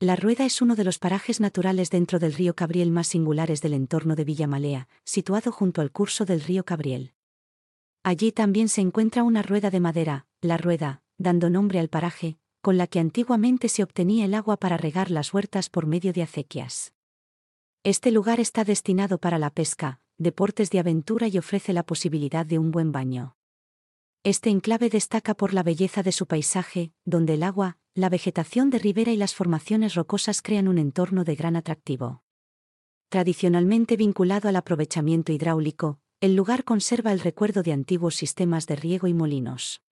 La Rueda es uno de los parajes naturales dentro del río Cabriel más singulares del entorno de Villamalea, situado junto al curso del río Cabriel. Allí también se encuentra una rueda de madera, la Rueda, dando nombre al paraje, con la que antiguamente se obtenía el agua para regar las huertas por medio de acequias. Este lugar está destinado para la pesca, deportes de aventura y ofrece la posibilidad de un buen baño. Este enclave destaca por la belleza de su paisaje, donde el agua, la vegetación de ribera y las formaciones rocosas crean un entorno de gran atractivo. Tradicionalmente vinculado al aprovechamiento hidráulico, el lugar conserva el recuerdo de antiguos sistemas de riego y molinos.